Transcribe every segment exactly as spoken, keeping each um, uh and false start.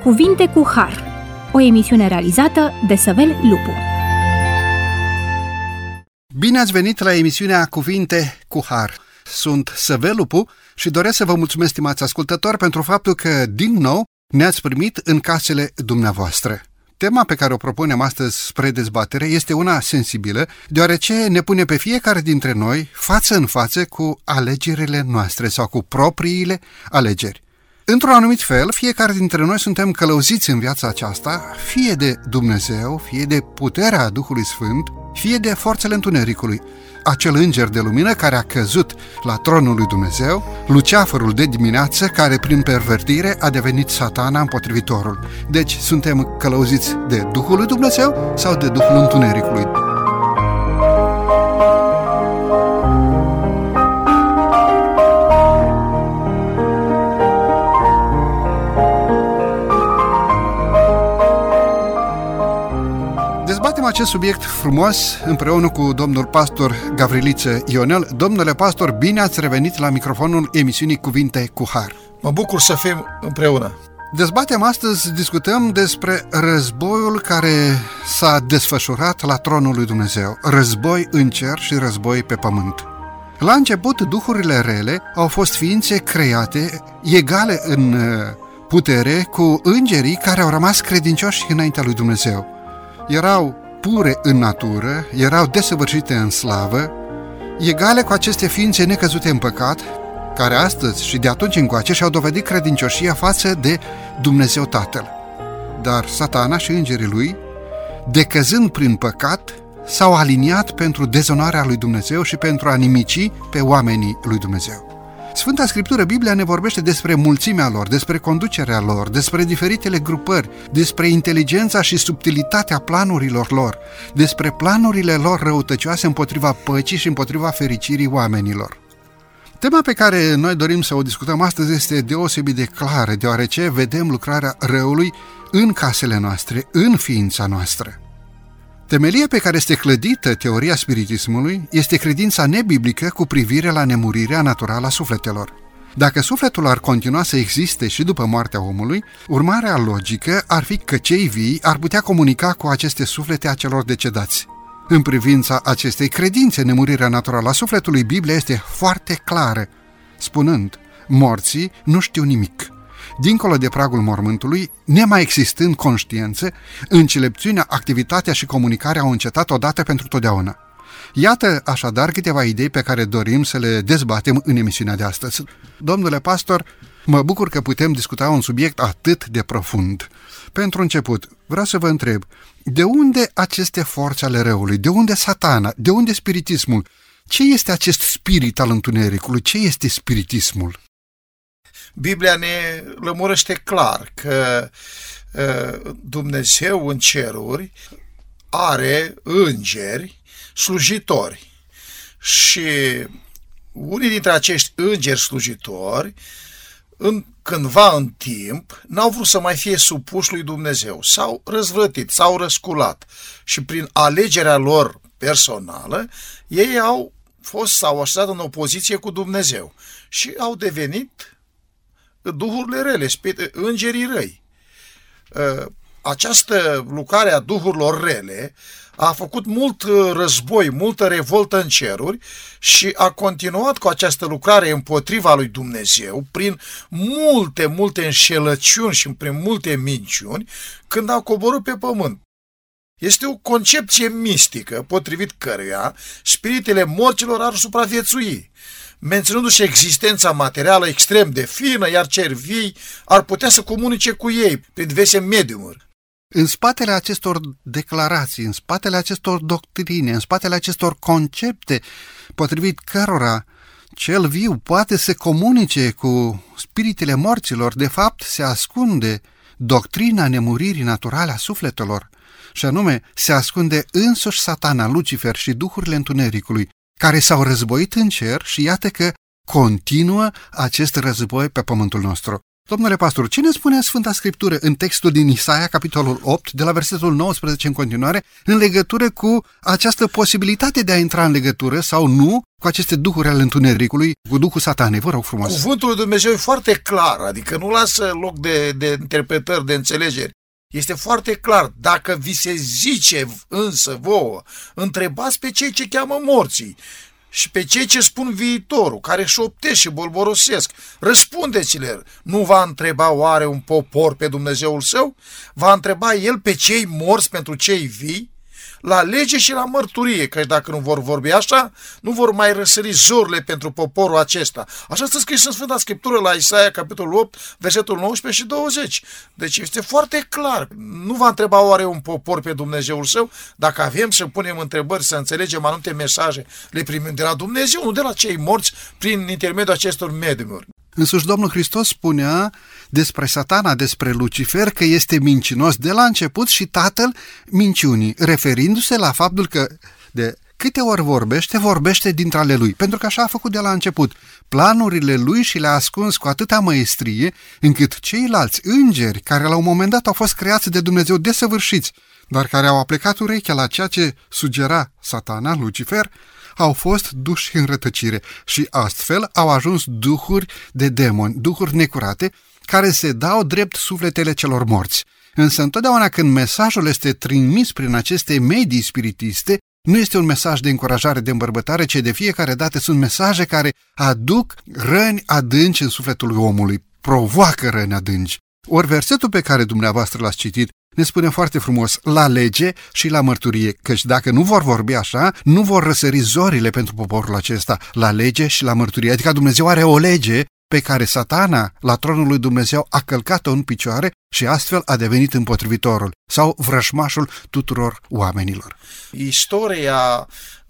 Cuvinte cu Har, o emisiune realizată de Săvel Lupu. Bine ați venit la emisiunea Cuvinte cu Har. Sunt Săvel Lupu și doresc să vă mulțumesc, stimați ascultători, pentru faptul că, din nou, ne-ați primit în casele dumneavoastră. Tema pe care o propunem astăzi spre dezbatere este una sensibilă, deoarece ne pune pe fiecare dintre noi față în față cu alegerile noastre sau cu propriile alegeri. Într-un anumit fel, fiecare dintre noi suntem călăuziți în viața aceasta, fie de Dumnezeu, fie de puterea Duhului Sfânt, fie de forțele întunericului. Acel înger de lumină care a căzut la tronul lui Dumnezeu, luceafărul de dimineață care prin pervertire a devenit Satana împotrivitorul. Deci suntem călăuziți de Duhul lui Dumnezeu sau de Duhul întunericului? Dezbatem acest subiect frumos împreună cu domnul pastor Gavriliță Ionel. Domnule pastor, bine ați revenit la microfonul emisiunii Cuvinte cu Har. Mă bucur să fim împreună. Dezbatem astăzi, discutăm despre războiul care s-a desfășurat la tronul lui Dumnezeu. Război în cer și război pe pământ. La început, duhurile rele au fost ființe create, egale în putere cu îngerii care au rămas credincioși înaintea lui Dumnezeu. Erau pure în natură, erau desăvârșite în slavă, egale cu aceste ființe necăzute în păcat, care astăzi și de atunci încoace și-au dovedit credincioșia față de Dumnezeu Tatăl. Dar Satana și îngerii lui, decăzând prin păcat, s-au aliniat pentru dezonoarea lui Dumnezeu și pentru a nimici pe oamenii lui Dumnezeu. Sfânta Scriptură, Biblia, ne vorbește despre mulțimea lor, despre conducerea lor, despre diferitele grupări, despre inteligența și subtilitatea planurilor lor, despre planurile lor răutăcioase împotriva păcii și împotriva fericirii oamenilor. Tema pe care noi dorim să o discutăm astăzi este deosebit de clară, deoarece vedem lucrarea răului în casele noastre, în ființa noastră. Temelia pe care este clădită teoria spiritismului este credința nebiblică cu privire la nemurirea naturală a sufletelor. Dacă sufletul ar continua să existe și după moartea omului, urmarea logică ar fi că cei vii ar putea comunica cu aceste suflete a celor decedați. În privința acestei credințe, nemurirea naturală a sufletului, Biblia este foarte clară, spunând: morții nu știu nimic. Dincolo de pragul mormântului, nemai existând conștiință, înțelepciunea, activitatea și comunicarea au încetat odată pentru totdeauna. Iată așadar câteva idei pe care dorim să le dezbatem în emisiunea de astăzi. Domnule pastor, mă bucur că putem discuta un subiect atât de profund. Pentru început, vreau să vă întreb, de unde aceste forțe ale răului? De unde Satana? De unde spiritismul? Ce este acest spirit al întunericului? Ce este spiritismul? Biblia ne lămurește clar că uh, Dumnezeu în ceruri are îngeri slujitori și unii dintre acești îngeri slujitori în, cândva în timp n-au vrut să mai fie supuși lui Dumnezeu, s-au răzvrătit, s-au răsculat și prin alegerea lor personală ei au fost, s-au așezat în opoziție cu Dumnezeu și au devenit duhurile rele, îngerii răi. Această lucrare a duhurilor rele a făcut mult război, multă revoltă în ceruri și a continuat cu această lucrare împotriva lui Dumnezeu prin multe, multe înșelăciuni și prin multe minciuni când au coborât pe pământ. Este o concepție mistică potrivit căruia spiritele morților ar supraviețui, menținându-și existența materială extrem de fină, iar cei vii ar putea să comunice cu ei prin diverse mediumuri. În spatele acestor declarații, în spatele acestor doctrine, în spatele acestor concepte, potrivit cărora cel viu poate să comunice cu spiritele morților, de fapt se ascunde doctrina nemuririi naturale a sufletelor, și anume se ascunde însuși Satana, Lucifer și duhurile întunericului, care s-au războit în cer și iată că continuă acest război pe pământul nostru. Domnule pastor, ce ne spune Sfânta Scriptură în textul din Isaia, capitolul opt, de la versetul nouăsprezece în continuare, în legătură cu această posibilitate de a intra în legătură sau nu cu aceste duhuri ale întunericului, cu Duhul Satanei? Vă rog frumos. Cuvântul lui Dumnezeu e foarte clar, adică nu lasă loc de, de interpretări, de înțelegeri. Este foarte clar. Dacă vi se zice însă vouă, întrebați pe cei ce cheamă morții și pe cei ce spun viitorul, care șoptesc și bolborosesc, răspundeți-le. Nu va întreba oare un popor pe Dumnezeul său? Va întreba el pe cei morți pentru cei vii? La lege și la mărturie, că dacă nu vor vorbi așa, nu vor mai răsări zorile pentru poporul acesta. Așa stă scris în Sfânta Scriptură la Isaia, capitolul opt, versetul nouăsprezece și douăzeci. Deci este foarte clar. Nu va întreba oare un popor pe Dumnezeul său. Dacă avem să punem întrebări, să înțelegem anumite mesaje, le primim de la Dumnezeu, nu de la cei morți, prin intermediul acestor mediumuri. Însuși Domnul Hristos spunea despre Satana, despre Lucifer, că este mincinos de la început și tatăl minciunii, referindu-se la faptul că de câte ori vorbește, vorbește dintre ale lui, pentru că așa a făcut de la început. Planurile lui și le-a ascuns cu atâta măestrie, încât ceilalți îngeri, care la un moment dat au fost creați de Dumnezeu desăvârșiți, dar care au aplecat urechea la ceea ce sugera Satana, Lucifer, au fost duși în rătăcire și astfel au ajuns duhuri de demoni, duhuri necurate, care se dau drept sufletele celor morți. Însă întotdeauna când mesajul este trimis prin aceste medii spiritiste, nu este un mesaj de încurajare, de îmbărbătare, ci de fiecare dată sunt mesaje care aduc răni adânci în sufletul omului, provoacă răni adânci. Ori versetul pe care dumneavoastră l-ați citit ne spune foarte frumos, la lege și la mărturie, căci dacă nu vor vorbi așa, nu vor răsări zorile pentru poporul acesta, la lege și la mărturie. Adică Dumnezeu are o lege pe care Satana, la tronul lui Dumnezeu, a călcat-o în picioare și astfel a devenit împotrivitorul sau vrășmașul tuturor oamenilor. Istoria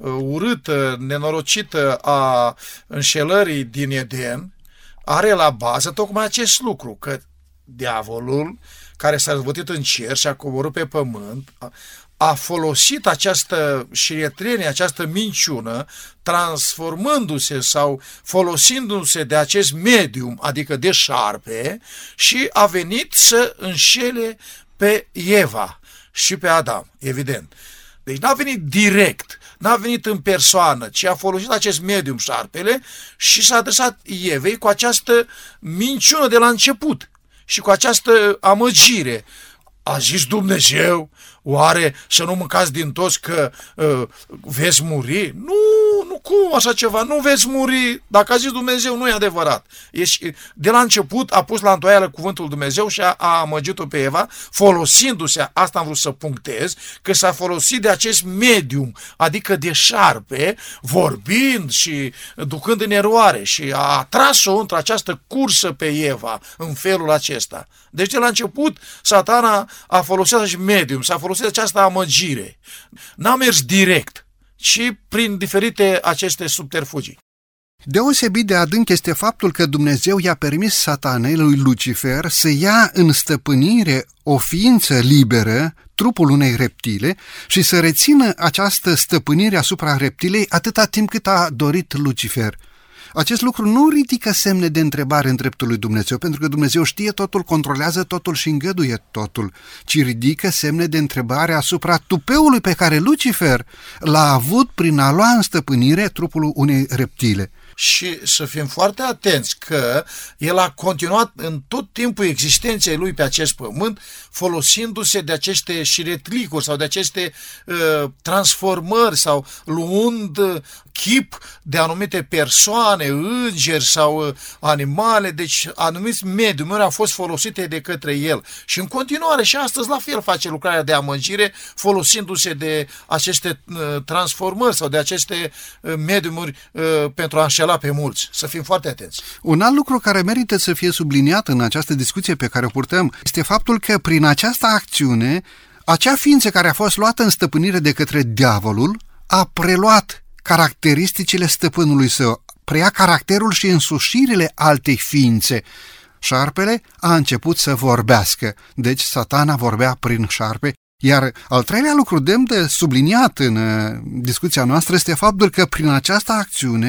urâtă, nenorocită a înșelării din Eden are la bază tocmai acest lucru, că diavolul, care s-a răzvătit în cer și a coborât pe pământ, a folosit această șiretrenie, această minciună, transformându-se sau folosindu-se de acest medium, adică de șarpe, și a venit să înșele pe Eva și pe Adam, evident. Deci n-a venit direct, n-a venit în persoană, ci a folosit acest medium, șarpele, și s-a adresat Evei cu această minciună de la început. Și cu această amăgire. A zis Dumnezeu, oare să nu mâncați din toți că uh, veți muri? Nu, nu, cum așa ceva? Nu veți muri. Dacă a zis Dumnezeu, nu e adevărat. Ești, de la început a pus la îndoială cuvântul Dumnezeu și a, a amăgit-o pe Eva, folosindu-se, asta am vrut să punctez, că s-a folosit de acest medium, adică de șarpe, vorbind și ducând în eroare, și a atras-o într această cursă pe Eva în felul acesta. Deci de la început Satana a folosit acest medium, s-a folosit această amăgire. N-a mers direct, ci prin diferite aceste subterfugii. Deosebit de adânc este faptul că Dumnezeu i-a permis Satanei, lui Lucifer, să ia în stăpânire o ființă liberă, trupul unei reptile, și să rețină această stăpânire asupra reptilei atâta timp cât a dorit Lucifer. Acest lucru nu ridică semne de întrebare în dreptul lui Dumnezeu, pentru că Dumnezeu știe totul, controlează totul și îngăduie totul, ci ridică semne de întrebare asupra tupeului pe care Lucifer l-a avut prin a lua în stăpânire trupul unei reptile. Și să fim foarte atenți că el a continuat în tot timpul existenței lui pe acest pământ, folosindu-se de aceste șiretlicuri sau de aceste uh, transformări sau luând chip de anumite persoane, îngeri sau uh, animale, deci anumiți mediumuri au fost folosite de către el. Și în continuare și astăzi la fel face lucrarea de amăgire, folosindu-se de aceste uh, transformări sau de aceste uh, mediumuri uh, pentru a înșela pe mulți. Să fim foarte atenți. Un alt lucru care merită să fie subliniat în această discuție pe care o purtăm este faptul că prin această acțiune, acea ființă care a fost luată în stăpânire de către diavolul a preluat caracteristicile stăpânului său, preia caracterul și însușirile altei ființe. Șarpele a început să vorbească, deci Satana vorbea prin șarpe. Iar al treilea lucru demn de subliniat în discuția noastră este faptul că prin această acțiune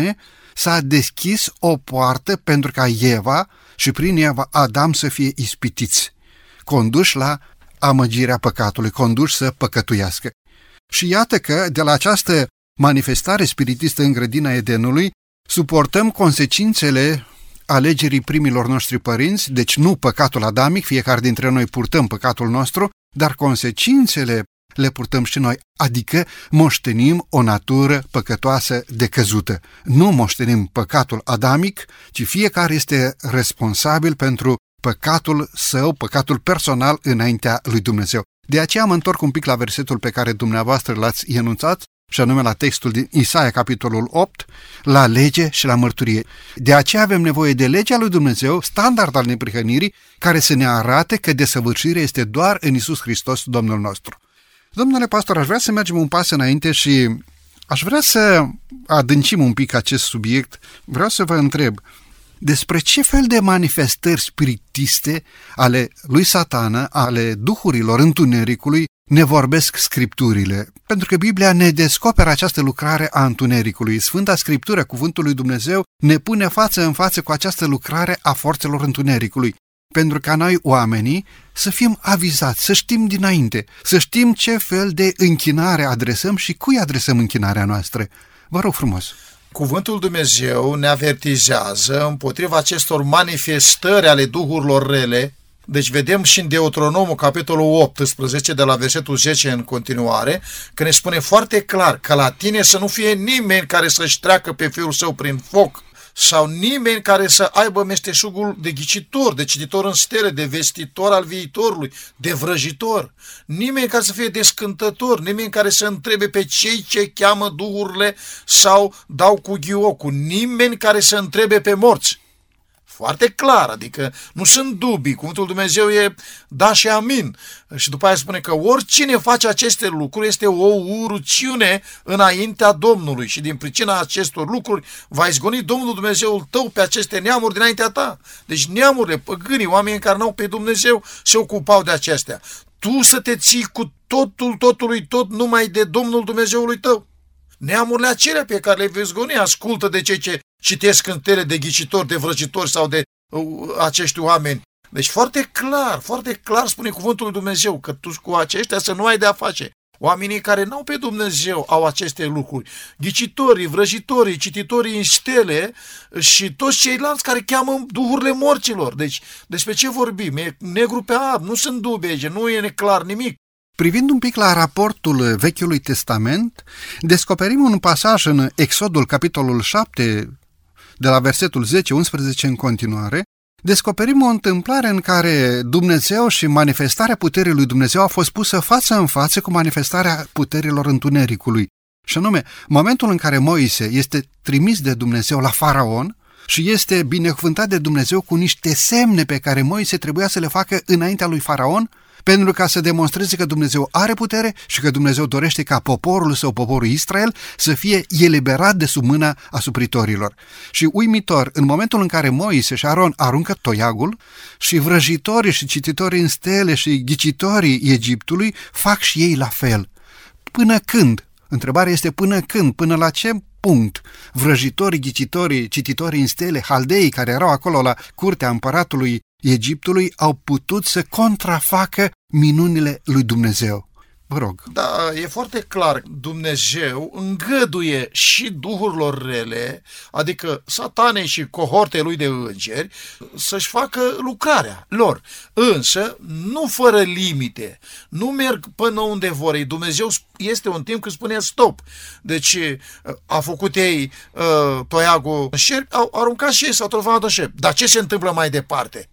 s-a deschis o poartă pentru ca Eva și prin Eva Adam să fie ispitiți, conduși la amăgirea păcatului, conduși să păcătuiască. Și iată că de la această manifestare spiritistă în grădina Edenului suportăm consecințele alegerii primilor noștri părinți, deci nu păcatul adamic, fiecare dintre noi purtăm păcatul nostru, dar consecințele le purtăm și noi, adică moștenim o natură păcătoasă decăzută. Nu moștenim păcatul adamic, ci fiecare este responsabil pentru păcatul său, păcatul personal înaintea lui Dumnezeu. De aceea mă întorc un pic la versetul pe care dumneavoastră l-ați enunțat, și anume la textul din Isaia, capitolul opt, la lege și la mărturie. De aceea avem nevoie de legea lui Dumnezeu, standard al neprihănirii, care să ne arate că desăvârșirea este doar în Iisus Hristos, Domnul nostru. Domnule pastor, aș vrea să mergem un pas înainte și aș vrea să adâncim un pic acest subiect. Vreau să vă întreb despre ce fel de manifestări spiritiste ale lui Satana, ale duhurilor întunericului, ne vorbesc Scripturile, pentru că Biblia ne descoperă această lucrare a întunericului. Sfânta Scriptură, cuvântul lui Dumnezeu, ne pune față în față cu această lucrare a forțelor întunericului, pentru ca noi, oamenii, să fim avizați, să știm dinainte, să știm ce fel de închinare adresăm și cui adresăm închinarea noastră. Vă rog frumos! Cuvântul Dumnezeu ne avertizează împotriva acestor manifestări ale duhurilor rele. Deci vedem și în Deuteronomul, capitolul optsprezece, de la versetul zece în continuare, că ne spune foarte clar că la tine să nu fie nimeni care să-și treacă pe fiul său prin foc, sau nimeni care să aibă meșteșugul de ghicitor, de cititor în stele, de vestitor al viitorului, de vrăjitor, nimeni care să fie descântător, nimeni care să întrebe pe cei ce cheamă duhurile sau dau cu ghiocul, nimeni care să întrebe pe morți. Foarte clar, adică nu sunt dubii, cuvântul Dumnezeu e da și amin. Și după aia spune că oricine face aceste lucruri este o urăciune înaintea Domnului și din pricina acestor lucruri va izgoni Domnul Dumnezeul tău pe aceste neamuri dinaintea ta. Deci neamurile, păgânii, oamenii care n-au pe Dumnezeu se ocupau de acestea. Tu să te ții cu totul, totului, tot numai de Domnul Dumnezeului tău. Neamurile acelea pe care le vei zgoni, ascultă de cei ce citesc cântele de ghicitori, de vrăjitori sau de uh, acești oameni. Deci foarte clar, foarte clar spune cuvântul lui Dumnezeu că tu cu aceștia să nu ai de a face. Oamenii care n-au pe Dumnezeu au aceste lucruri. Ghicitorii, vrăjitorii, cititorii în stele și toți ceilalți care cheamă duhurile morților. Deci despre ce vorbim? E negru pe alb, nu sunt dubii, nu e neclar nimic. Privind un pic la raportul Vechiului Testament, descoperim un pasaj în Exodul, capitolul șapte, de la versetul zece unsprezece în continuare, descoperim o întâmplare în care Dumnezeu și manifestarea puterii lui Dumnezeu a fost pusă față în față cu manifestarea puterilor întunericului. Și anume, momentul în care Moise este trimis de Dumnezeu la Faraon și este binecuvântat de Dumnezeu cu niște semne pe care Moise trebuia să le facă înaintea lui Faraon, pentru ca să demonstreze că Dumnezeu are putere și că Dumnezeu dorește ca poporul său, poporul Israel, să fie eliberat de sub mâna asupritorilor. Și uimitor, în momentul în care Moise și Aron aruncă toiagul și vrăjitorii și cititorii în stele și ghicitorii Egiptului fac și ei la fel. Până când? Întrebarea este până când? Până la ce punct vrăjitorii, ghicitorii, cititorii în stele, haldeii care erau acolo la curtea împăratului Egiptului au putut să contrafacă minunile lui Dumnezeu. Vă rog. Da, e foarte clar. Dumnezeu îngăduie și duhurilor rele, adică satanei și cohortei lui de îngeri, să-și facă lucrarea lor. Însă, nu fără limite. Nu merg până unde vor ei. Dumnezeu este un timp când spune stop. Deci a făcut ei uh, toiagul în șerpi, au aruncat și ei, s-au transformat în șerpi. Dar ce se întâmplă mai departe?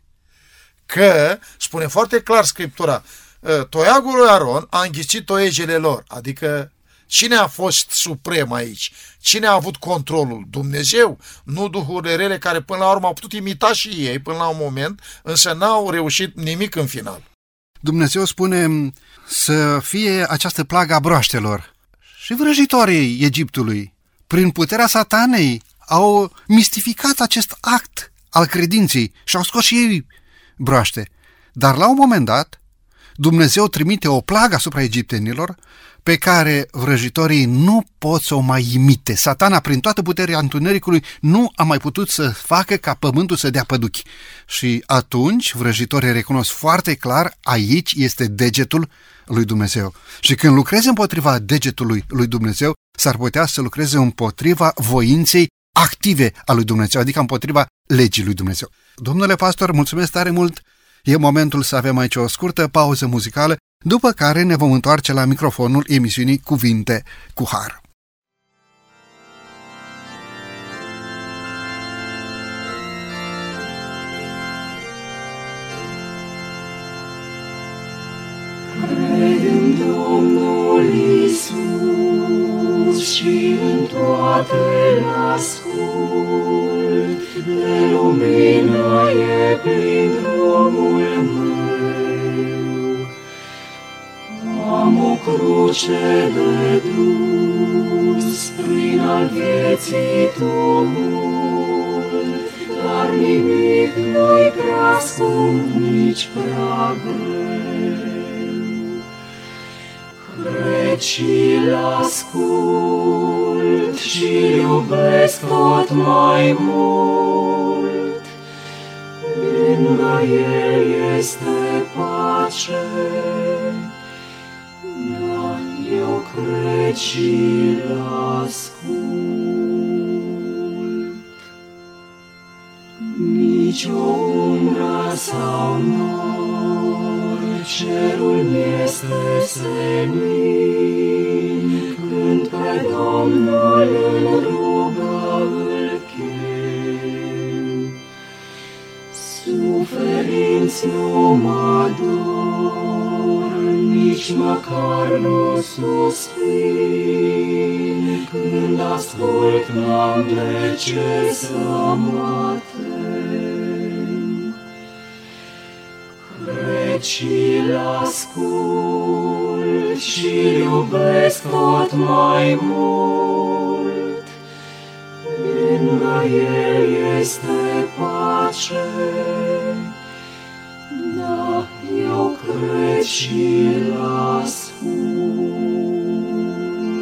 Că, spune foarte clar Scriptura, toiagul lui Aron a înghicit toiegele lor. Adică cine a fost suprem aici? Cine a avut controlul? Dumnezeu? Nu duhurile rele care până la urmă au putut imita și ei până la un moment, însă n-au reușit nimic în final. Dumnezeu spune să fie această plagă a broaștelor. Și vrăjitorii Egiptului, prin puterea satanei, au mistificat acest act al credinței și au scos și ei broaște. Dar la un moment dat, Dumnezeu trimite o plagă asupra egiptenilor pe care vrăjitorii nu pot să o mai imite. Satana, prin toată puterea întunericului, nu a mai putut să facă ca pământul să dea păduchi. Și atunci vrăjitorii recunosc foarte clar, aici este degetul lui Dumnezeu. Și când lucrezi împotriva degetului lui Dumnezeu, s-ar putea să lucreze împotriva voinței active a lui Dumnezeu, adică împotriva legii lui Dumnezeu. Domnule pastor, mulțumesc tare mult! E momentul să avem aici o scurtă pauză muzicală, după care ne vom întoarce la microfonul emisiunii Cuvinte cu Har. Cred în Domnul Iisus și în toate l-ascult, de lumină e plin drumul meu. Am o cruce de dus prin al vieții tumult, dar nimic nu-i prea scump, nici prea greu. Cred și-l ascult și iubesc tot mai mult. Lângă el este pace, dar eu cred și-l ascult. Nici o umbră sau nor, cerul mi-este senin, când pe Domnul în rugă îl chem. Suferinți nu mă dor, nici măcar nu suspin, când ascult n-am de ce să mă tem. Cred și-l ascult și iubesc tot mai mult. Lângă el este pace, da, eu cred și-l ascult.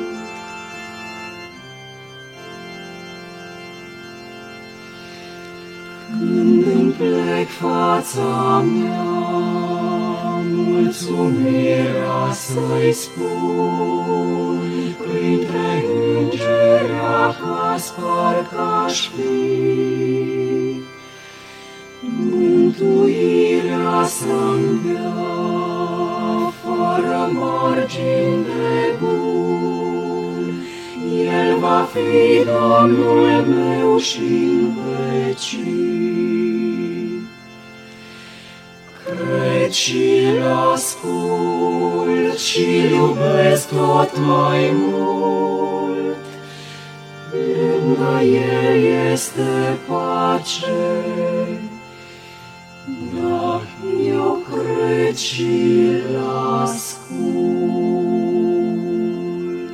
Când îmi plec fața mea, mulțumirea să-i spun, printre îngeri acasă parcă-aș fi. Mântuirea să-mi dea, fără margini de bun, el va fi Domnul meu și-n vecii. Cred și-l ascult și-l iubesc tot mai mult. Lângă el este pace, da, eu cred și-l ascult.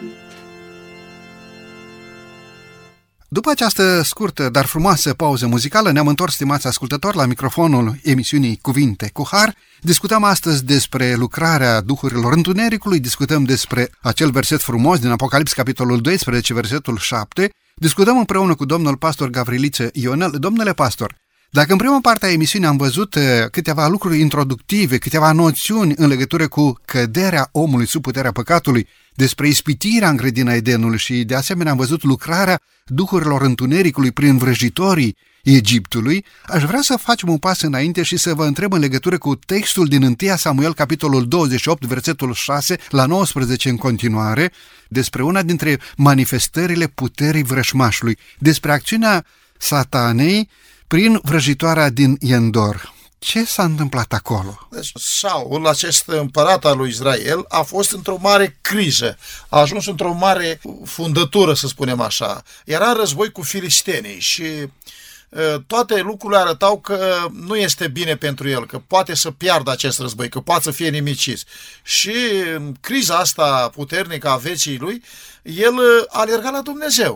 După această scurtă, dar frumoasă pauză muzicală, ne-am întors, stimați ascultători, la microfonul emisiunii Cuvinte cu Har. Discutăm astăzi despre lucrarea duhurilor întunericului, discutăm despre acel verset frumos din Apocalips, capitolul doisprezece, versetul șapte. Discutăm împreună cu domnul pastor Gavriliță Ionel. Domnule pastor, dacă în prima parte a emisiunii am văzut câteva lucruri introductive, câteva noțiuni în legătură cu căderea omului sub puterea păcatului, despre ispitirea în grădina Edenului și de asemenea am văzut lucrarea duhurilor întunericului prin vrăjitorii Egiptului, aș vrea să facem un pas înainte și să vă întreb în legătură cu textul din întâi Samuel, capitolul douăzeci și opt, versetul șase la nouăsprezece în continuare, despre una dintre manifestările puterii vrășmașului, despre acțiunea Satanei prin vrăjitoarea din Endor. Ce s-a întâmplat acolo? Deci, Saul, acest împărat al lui Israel, a fost într-o mare criză. A ajuns într-o mare fundătură, să spunem așa. Era în război cu filistenii și uh, toate lucrurile arătau că nu este bine pentru el, că poate să piardă acest război, că poate să fie nimicit. Și în criza asta puternică a vieții lui, el uh, alerga la Dumnezeu.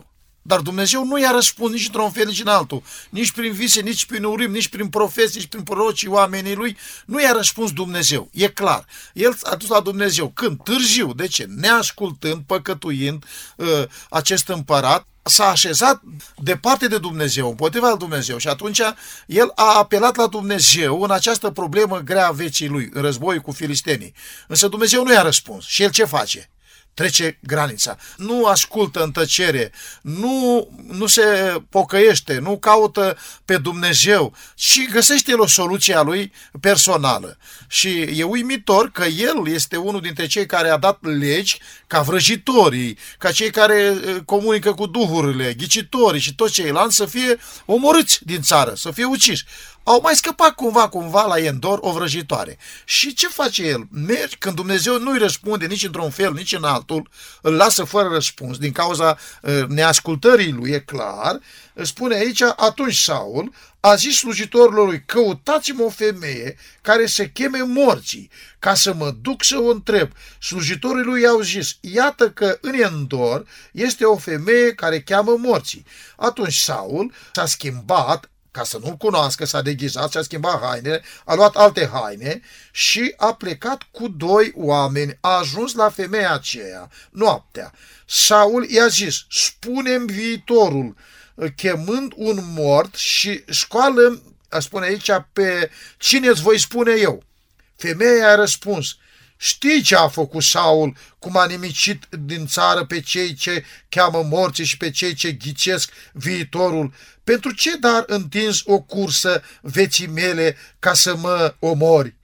Dar Dumnezeu nu i-a răspuns nici într-un fel, nici în altul. Nici prin vise, nici prin urim, nici prin profeți, nici prin prorocii oamenii lui. Nu i-a răspuns Dumnezeu. E clar. El a dus la Dumnezeu. Când? Târziu. De ce? Neascultând, păcătuind uh, acest împărat, s-a așezat departe de Dumnezeu, împotriva lui Dumnezeu și atunci el a apelat la Dumnezeu în această problemă grea a vieții lui, în războiul cu filistenii. Însă Dumnezeu nu i-a răspuns. Și el ce face? Trece granița, nu ascultă în tăcere, nu, nu se pocăiește, nu caută pe Dumnezeu, ci găsește el o soluție a lui personală. Și e uimitor că el este unul dintre cei care a dat legi ca vrăjitorii, ca cei care comunică cu duhurile, ghicitorii și toți ceilalți să fie omorâți din țară, să fie uciși. Au mai scăpat cumva, cumva la Endor o vrăjitoare. Și ce face el? Mergi, când Dumnezeu nu îi răspunde nici într-un fel, nici în altul, îl lasă fără răspuns din cauza uh, neascultării lui, e clar, spune aici, atunci Saul a zis slujitorilor lui, căutați-mă o femeie care se cheme Morții, ca să mă duc să o întreb. Slujitorii lui i-au zis, iată că în Endor este o femeie care cheamă Morții. Atunci Saul s-a schimbat, ca să nu-l cunoască, s-a deghizat, și-a schimbat hainele, a luat alte haine și a plecat cu doi oameni, a ajuns la femeia aceea, noaptea. Saul i-a zis, spune-mi viitorul, chemând un mort și scoală, spune aici, pe cine îți voi spune eu. Femeia a răspuns, știi ce a făcut Saul, cum a nimicit din țară pe cei ce cheamă Morții și pe cei ce ghicesc viitorul? Pentru ce dar întinzi o cursă veții mele ca să mă omori?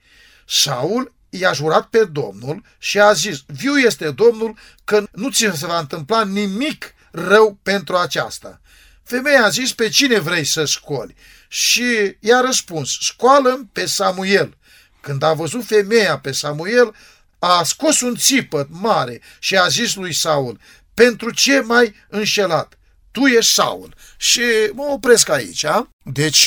Saul i-a jurat pe Domnul și a zis, viu este Domnul că nu ți se va întâmpla nimic rău pentru aceasta. Femeia a zis, pe cine vrei să scoli? Și i-a răspuns, scoală-mi pe Samuel. Când a văzut femeia pe Samuel, a scos un țipăt mare și a zis lui Saul, pentru ce m-ai înșelat? Tu ești Saul. Și mă opresc aici. A? Deci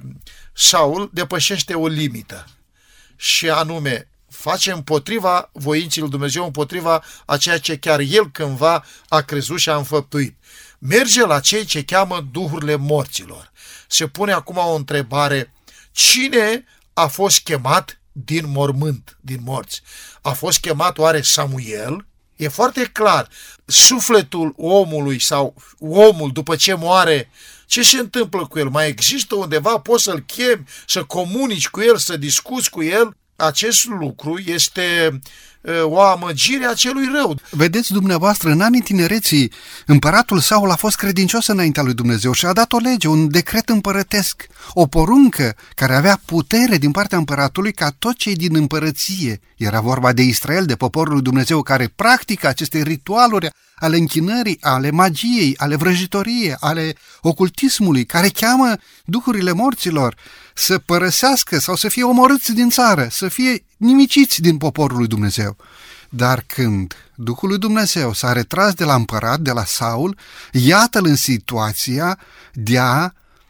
Saul depășește o limită și anume face împotriva voinții lui Dumnezeu, împotriva a ceea ce chiar el cândva a crezut și a înfăptuit. Merge la cei ce cheamă duhurile morților. Se pune acum o întrebare, cine a fost chemat din mormânt, din morți? A fost chemat oare Samuel? E foarte clar, sufletul omului sau omul după ce moare, ce se întâmplă cu el? Mai există undeva, poți să-l chemi, să comunici cu el, să discuți cu el? Acest lucru este o amăgire a celui rău. Vedeți dumneavoastră, în anii tinereții, împăratul Saul a fost credincios înaintea lui Dumnezeu și a dat o lege, un decret împărătesc, o poruncă care avea putere din partea împăratului ca toți cei din împărăție, era vorba de Israel, de poporul lui Dumnezeu care practică aceste ritualuri ale închinării, ale magiei, ale vrăjitoriei, ale ocultismului, care cheamă duhurile morților să părăsească sau să fie omorâți din țară, să fie nimiciți din poporul lui Dumnezeu. Dar când Duhul lui Dumnezeu s-a retras de la împărat, de la Saul, iată-l în situația de a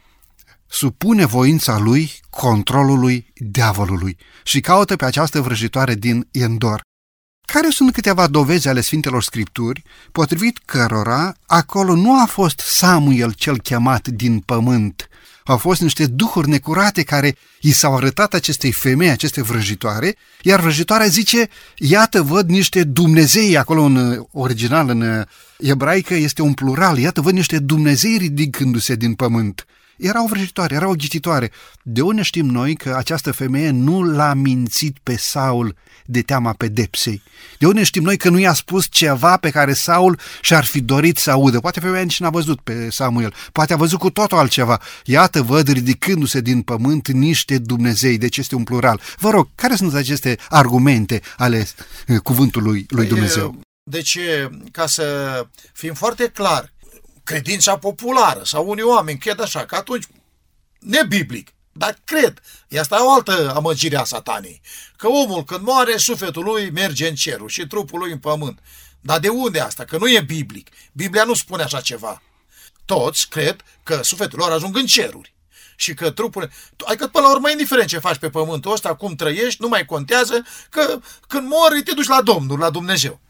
supune voința lui controlului diavolului și caută pe această vrăjitoare din Endor. Care sunt câteva dovezi ale Sfintelor Scripturi, potrivit cărora acolo nu a fost Samuel cel chemat din pământ, au fost niște duhuri necurate care i s-au arătat acestei femei, aceste vrăjitoare, iar vrăjitoarea zice, iată văd niște Dumnezei, acolo în original, în ebraică, este un plural, iată văd niște Dumnezei ridicându-se din pământ. Era o vrăjitoare, era o ghicitoare. De unde știm noi că această femeie nu l-a mințit pe Saul de teama pedepsei? De unde știm noi că nu i-a spus ceva pe care Saul și-ar fi dorit să audă? Poate femeia nici n-a văzut pe Samuel, poate a văzut cu totul altceva. Iată văd ridicându-se din pământ niște Dumnezei, deci este un plural. Vă rog, care sunt aceste argumente ale cuvântului lui Dumnezeu? Deci, ca să fim foarte clar, credința populară sau unii oameni cred așa, că atunci, nebiblic, dar cred, asta e o altă amăgire a satanii, că omul când moare, sufletul lui merge în cerul și trupul lui în pământ. Dar de unde asta? Că nu e biblic. Biblia nu spune așa ceva. Toți cred că sufletul lor ajung în ceruri și că trupul... Adică până la urmă, indiferent ce faci pe pământul ăsta, cum trăiești, nu mai contează, că când mori te duci la Domnul, la Dumnezeu.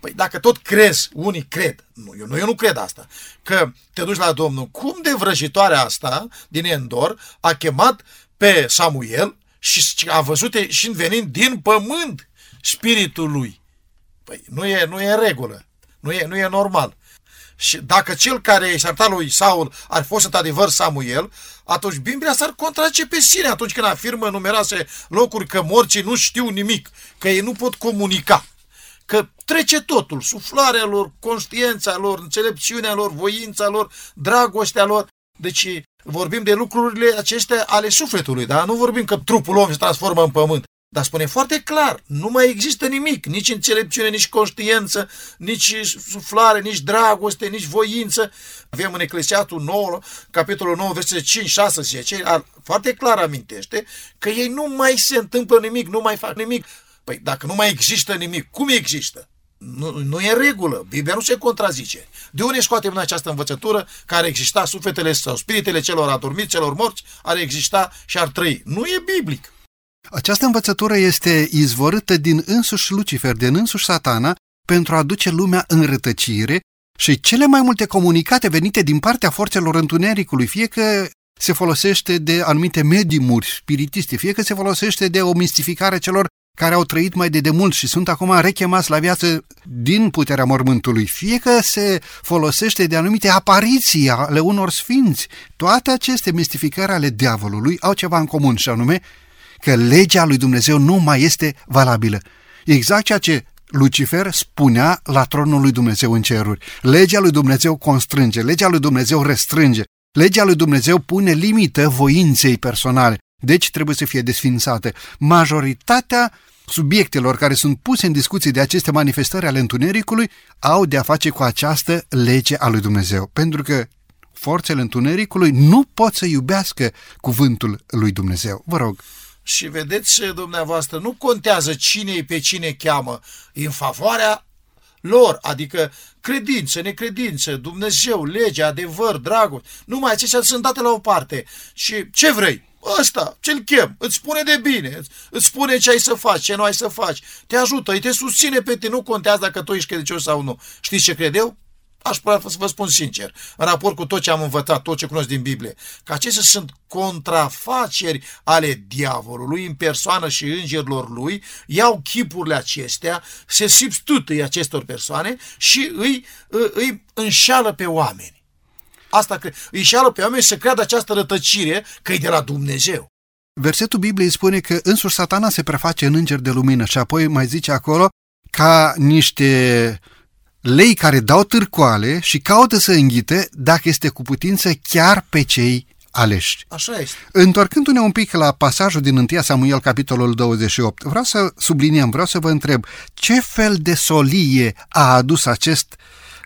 Păi dacă tot crezi, unii cred, nu, eu, nu, eu nu cred asta, că te duci la Domnul, cum de vrăjitoarea asta din Endor a chemat pe Samuel și a văzut și venind din pământ spiritul lui? Păi nu e, nu e în regulă, nu e, nu e normal. Și dacă cel care i-a arătat lui Saul ar fost într-adevăr Samuel, atunci Biblia s-ar contrace pe sine atunci când afirmă în numeroase locuri că morții nu știu nimic, că ei nu pot comunica, că trece totul, suflarea lor, conștiința lor, înțelepciunea lor, voința lor, dragostea lor. Deci vorbim de lucrurile acestea ale sufletului, dar nu vorbim că trupul om se transformă în pământ. Dar spune foarte clar, nu mai există nimic, nici înțelepciune, nici conștiință, nici suflare, nici dragoste, nici voință. Avem în Eclesiastul nouă, capitolul nouă, versetele cinci, șase, zece, foarte clar amintește că ei nu mai se întâmplă nimic, nu mai fac nimic. Păi dacă nu mai există nimic, cum există? Nu, nu e în regulă, Biblia nu se contrazice. De unde scoatem această învățătură că ar exista sufletele sau spiritele celor adormiți, celor morți, ar exista și ar trăi? Nu e biblic. Această învățătură este izvorâtă din însuși Lucifer, din însuși Satana, pentru a duce lumea în rătăcire și cele mai multe comunicate venite din partea forțelor întunericului, fie că se folosește de anumite mediumuri spiritiste, fie că se folosește de o mistificare celor care au trăit mai de demult și sunt acum rechemați la viață din puterea mormântului, fie că se folosește de anumite apariții ale unor sfinți. Toate aceste mistificări ale diavolului au ceva în comun și anume că legea lui Dumnezeu nu mai este valabilă. Exact ceea ce Lucifer spunea la tronul lui Dumnezeu în ceruri. Legea lui Dumnezeu constrânge, legea lui Dumnezeu restrânge, legea lui Dumnezeu pune limită voinței personale, deci trebuie să fie desfințată. Majoritatea subiectelor care sunt puse în discuție de aceste manifestări ale întunericului au de a face cu această lege a lui Dumnezeu, pentru că forțele întunericului nu pot să iubească cuvântul lui Dumnezeu. Vă rog. Și vedeți, dumneavoastră, nu contează cine pe cine cheamă, în favoarea lor, adică credință, necredință, Dumnezeu, lege, adevăr, dragoste, numai acestea sunt date la o parte. Și ce vrei? Ăsta, ce-l chem, îți spune de bine, îți spune ce ai să faci, ce nu ai să faci, te ajută, îi te susține pe tine, nu contează dacă tu ești credincios sau nu. Știți ce cred eu? Aș putea să vă spun sincer, în raport cu tot ce am învățat, tot ce cunosc din Biblie, că acestea sunt contrafaceri ale diavolului în persoană și îngerilor lui, iau chipurile acestea, se substituie acestor persoane și îi, îi înșeală pe oameni. Asta cred. Îi înșeală pe oameni să creadă această rătăcire că e de la Dumnezeu. Versetul Bibliei spune că însuși Satana se preface în înger de lumină și apoi mai zice acolo ca niște lei care dau târcoale și caută să înghite, dacă este cu putință, chiar pe cei aleși. Așa este. Întorcându-ne un pic la pasajul din întâi Samuel, capitolul douăzeci și opt, vreau să subliniem, vreau să vă întreb, ce fel de solie a adus acest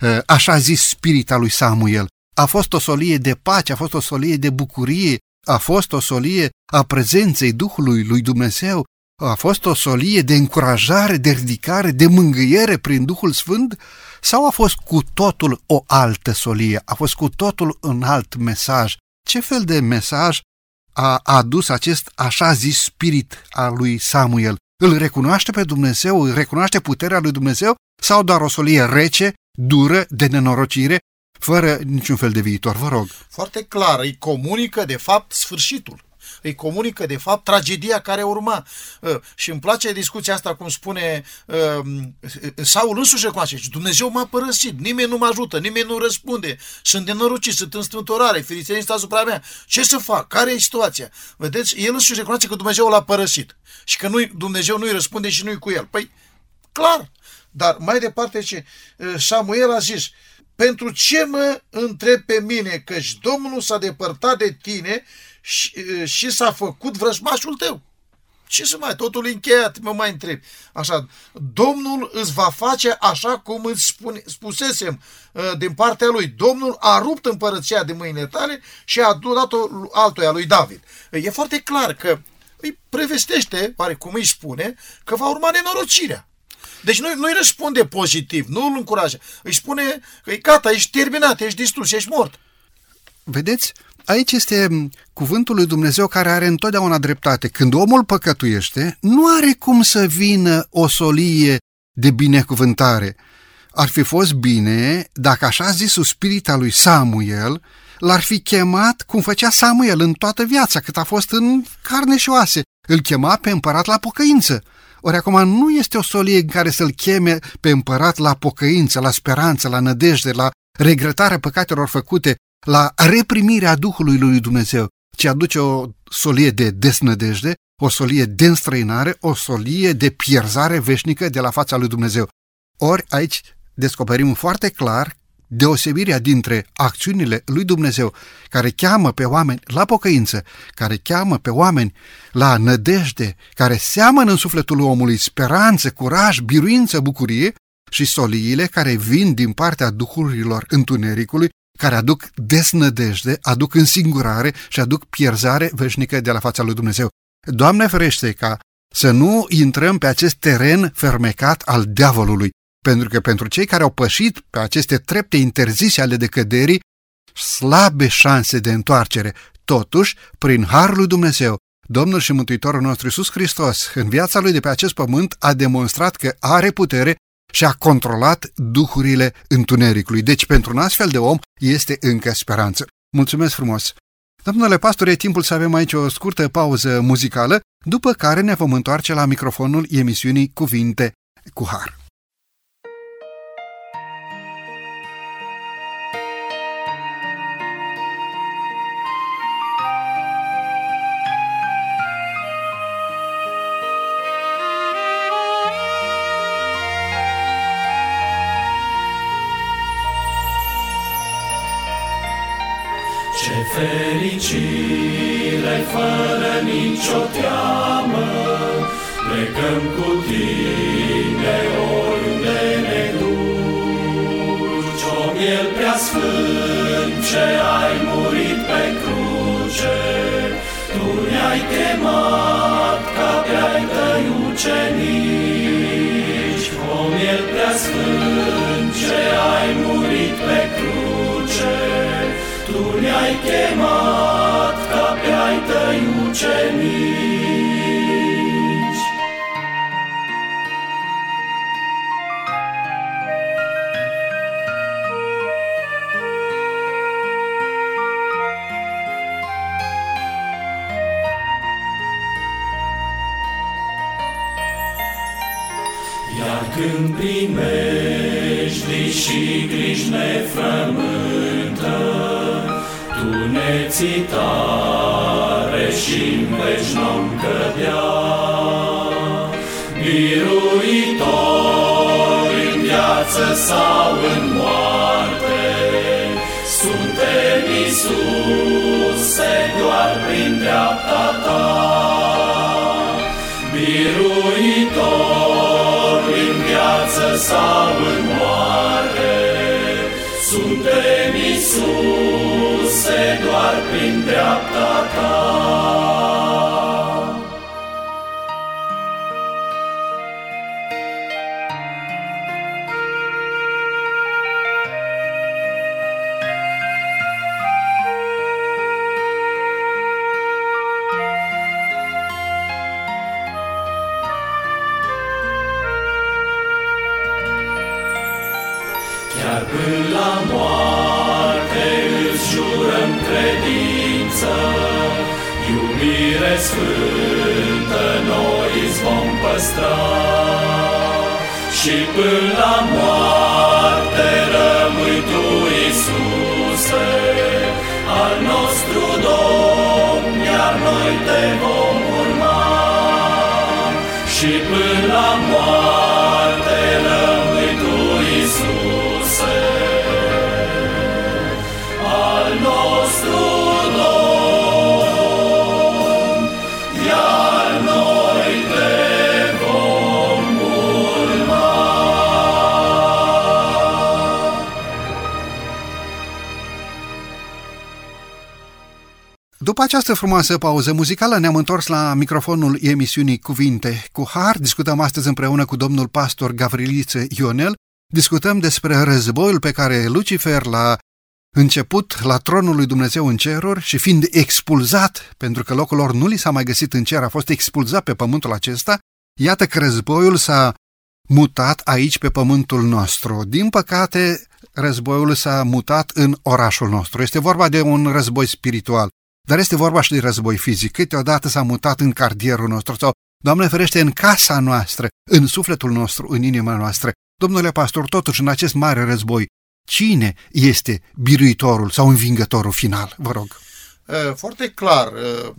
așa zis spirit al lui Samuel? A fost o solie de pace, a fost o solie de bucurie, a fost o solie a prezenței Duhului lui Dumnezeu, a fost o solie de încurajare, de ridicare, de mângâiere prin Duhul Sfânt? Sau a fost cu totul o altă solie? A fost cu totul un alt mesaj? Ce fel de mesaj a adus acest așa zis spirit al lui Samuel? Îl recunoaște pe Dumnezeu? Îl recunoaște puterea lui Dumnezeu? Sau doar o solie rece, dură, de nenorocire, fără niciun fel de viitor? Vă rog. Foarte clar, îi comunică de fapt sfârșitul. Îi comunică de fapt tragedia care urma. Și îmi place discuția asta, cum spune Saul însuși recunoaște. Dumnezeu m-a părăsit, nimeni nu mă ajută, nimeni nu răspunde, sunt nenorocit, sunt în strântorare, filistenii stau asupra mea. Ce să fac? Care e situația? Vedeți, el însuși recunoaște că Dumnezeu l-a părăsit și că nu Dumnezeu nu-i răspunde și nu-i cu el. Păi, clar, dar mai departe ce Samuel a zis: pentru ce mă întreb pe mine, căci Domnul s-a depărtat de tine și, și s-a făcut vrăjmașul tău? Ce să mai, totul încheiat, mă mai întreb. Așa, Domnul îți va face așa cum îți spune, spusesem uh, din partea lui. Domnul a rupt împărăția de mâinile tale și a dat-o altuia, lui David. E foarte clar că îi prevestește, oarecum îi spune, că va urma nenorocirea. Deci nu, nu-i răspunde pozitiv, nu îl încurajează. Îi spune că e gata, ești terminat, ești distrus, ești mort. Vedeți? Aici este cuvântul lui Dumnezeu care are întotdeauna dreptate. Când omul păcătuiește, nu are cum să vină o solie de binecuvântare. ar fi fost bine dacă așa zisul spirit al lui Samuel l-ar fi chemat cum făcea Samuel în toată viața, cât a fost în carne și oase. Îl chema pe împărat la pocăință. Ori acum nu este o solie în care să-l cheme pe împărat la pocăință, la speranță, la nădejde, la regretarea păcatelor făcute, la reprimirea Duhului lui Dumnezeu, ci aduce o solie de desnădejde, o solie de înstrăinare, o solie de pierzare veșnică de la fața lui Dumnezeu. Ori aici descoperim foarte clar deosebirea dintre acțiunile lui Dumnezeu, care cheamă pe oameni la pocăință, care cheamă pe oameni la nădejde, care seamănă în sufletul omului speranță, curaj, biruință, bucurie, și soliile care vin din partea duhurilor întunericului, care aduc desnădejde, aduc însingurare și aduc pierzare veșnică de la fața lui Dumnezeu. Doamne ferește ca să nu intrăm pe acest teren fermecat al diavolului, pentru că pentru cei care au pășit pe aceste trepte interzise ale decăderii, slabe șanse de întoarcere. Totuși, prin harul lui Dumnezeu, Domnul și Mântuitorul nostru Iisus Hristos, în viața lui de pe acest pământ, a demonstrat că are putere și a controlat duhurile întunericului. Deci, pentru un astfel de om, este încă speranță. Mulțumesc frumos! Domnule pastor, e timpul să avem aici o scurtă pauză muzicală, după care ne vom întoarce la microfonul emisiunii Cuvinte cu Har. Ce fericire fără nicio teamă, plecăm cu tine oriunde ne duci. O miel prea sfânt ce ai murit pe cruce, tu ne-ai chemat ca pe-ai tăi ucenici. O miel prea sfânt ce ai murit pe cruce, tu ne-ai chemat ca pe-ai tăi ucenici. Iar când primești și griji ne frământă, tu ne ții tare și-n veci n-om cădea. Biruitor în viață sau în moarte, suntem Iisuse doar prin dreapta ta. Biruitor în viață sau în moarte, suntem Iisuse doar prin dreapta ta. Chiar până la moarte îți jurăm credință, iubire sfântă noi îți vom păstra. Și până la moarte rămâi tu, Iisuse, al nostru Domn, iar noi te vom urma. Și până la moarte rămâi tu, Iisuse, al nostru Domn, iar noi te vom urma. După această frumoasă pauză muzicală ne-am întors la microfonul emisiunii Cuvinte cu Har. Discutăm astăzi împreună cu domnul pastor Gavriliță Ionel. Discutăm despre războiul pe care Lucifer l-a început la tronul lui Dumnezeu în ceruri și fiind expulzat, pentru că locul lor nu li s-a mai găsit în cer, a fost expulzat pe pământul acesta. Iată că războiul s-a mutat aici pe pământul nostru. Din păcate, războiul s-a mutat în orașul nostru. Este vorba de un război spiritual, dar este vorba și de război fizic. Câteodată s-a mutat în cartierul nostru sau, Doamne ferește, în casa noastră, în sufletul nostru, în inima noastră. Domnule pastor, totuși, în acest mare război, cine este biruitorul sau învingătorul final? Vă rog. Foarte clar,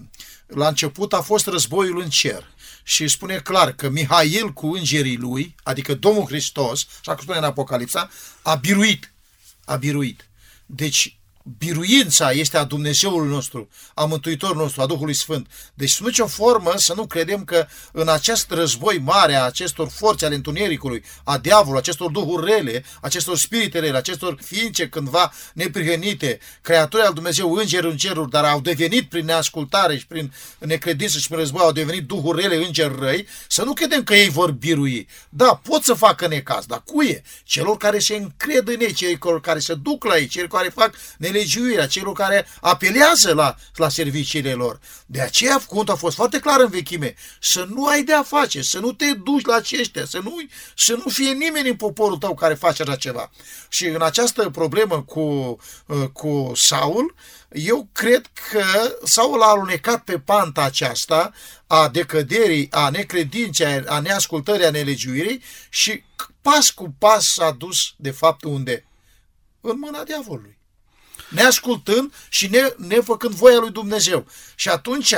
la început a fost războiul în cer și spune clar că Mihail cu îngerii lui, adică Domnul Hristos, așa cum spune în Apocalipsa, a biruit. A biruit. Deci, biruința este a Dumnezeului nostru, a Mântuitorului nostru, a Duhului Sfânt. Deci, sub nicio formă să nu credem că în acest război mare a acestor forțe ale întunericului, a diavolului, acestor duhuri rele, acestor spirite rele, acestor ființe cândva neprihănite, creaturi al Dumnezeu, îngeri în ceruri, dar au devenit prin neascultare și prin necredință și prin război, au devenit duhuri rele, îngeri răi, să nu credem că ei vor birui. Da, pot să facă necaz, dar cuie? Celor care se încred în ei, celor care se duc la ei, celor care fac nelegiuirea, celor care apelează la, la serviciile lor. De aceea cuvântul a fost foarte clar în vechime, să nu ai de-a face, să nu te duci la aceștia, să nu, să nu fie nimeni în poporul tău care face așa ceva. Și în această problemă cu, cu Saul, eu cred că Saul a alunecat pe panta aceasta a decăderii, a necredinței, a neascultării, a nelegiuirii și pas cu pas s-a dus de fapt unde? În mâna diavolului. Neascultând și ne, nefăcând voia lui Dumnezeu. Și atunci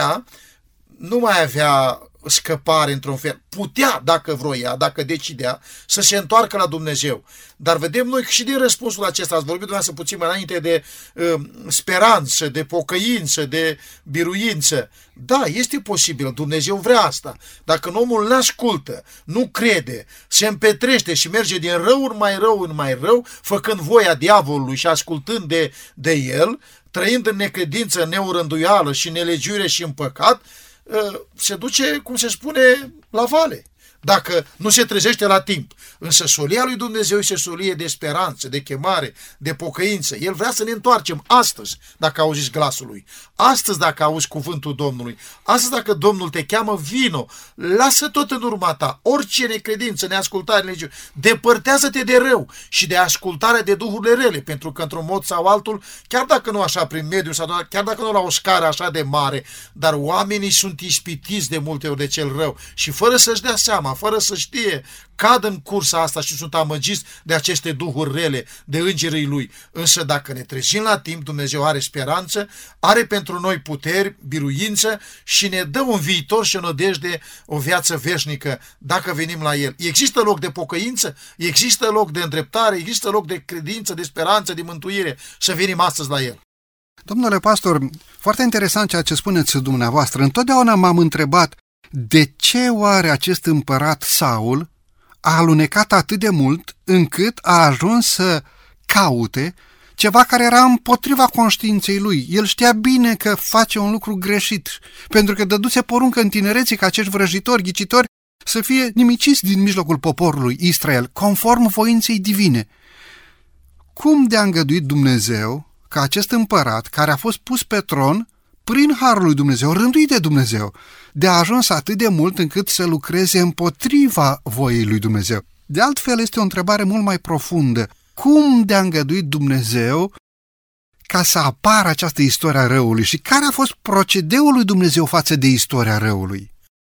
nu mai avea scăpare într-un fel. Putea, dacă vroia, dacă decidea, să se întoarcă la Dumnezeu. Dar vedem noi și din răspunsul acesta, ați vorbit dumneavoastră puțin mai înainte de uh, speranță, de pocăință, de biruință. Da, este posibil, Dumnezeu vrea asta. Dacă omul nu ascultă, nu crede, se împetrește și merge din rău în mai rău în mai rău, făcând voia diavolului și ascultând de, de el, trăind în necredință, în neurânduială și în nelegiuire și în păcat, se duce, cum se spune, la vale, dacă nu se trezește la timp. Însă solia lui Dumnezeu este solie de speranță, de chemare, de pocăință. El vrea să ne întoarcem astăzi, dacă auziți glasul lui. Astăzi, dacă auzi cuvântul Domnului. Astăzi, dacă Domnul te cheamă, vino. Lasă tot în urma ta. Orice necredință, neascultare, nelegiuire. Depărtează-te de rău și de ascultarea de duhurile rele, pentru că într-un mod sau altul, chiar dacă nu așa prin mediu, sau chiar dacă nu la o scară așa de mare, dar oamenii sunt ispitiți de multe ori de cel rău și fără să-și dea seama, fără să știe, cad în cursa asta și sunt amăgiți de aceste duhuri rele, de îngerii lui. Însă dacă ne trezim la timp, Dumnezeu are speranță, are pentru noi puteri, biruință și ne dă un viitor și o nădejde, o viață veșnică dacă venim la El. Există loc de pocăință, există loc de îndreptare, există loc de credință, de speranță, de mântuire, să venim astăzi la El. Domnule pastor, foarte interesant ceea ce spuneți dumneavoastră. Întotdeauna m-am întrebat de ce oare acest împărat Saul a alunecat atât de mult încât a ajuns să caute ceva care era împotriva conștiinței lui. El știa bine că face un lucru greșit, pentru că dăduse poruncă în tinereții ca acești vrăjitori, ghicitori, să fie nimiciți din mijlocul poporului Israel, conform voinței divine. Cum de-a îngăduit Dumnezeu ca acest împărat, care a fost pus pe tron prin harul lui Dumnezeu, rânduit de Dumnezeu, de a ajuns atât de mult încât să lucreze împotriva voiei lui Dumnezeu? De altfel, este o întrebare mult mai profundă. Cum de-a îngăduit Dumnezeu ca să apară această istoria răului și care a fost procedeul lui Dumnezeu față de istoria răului?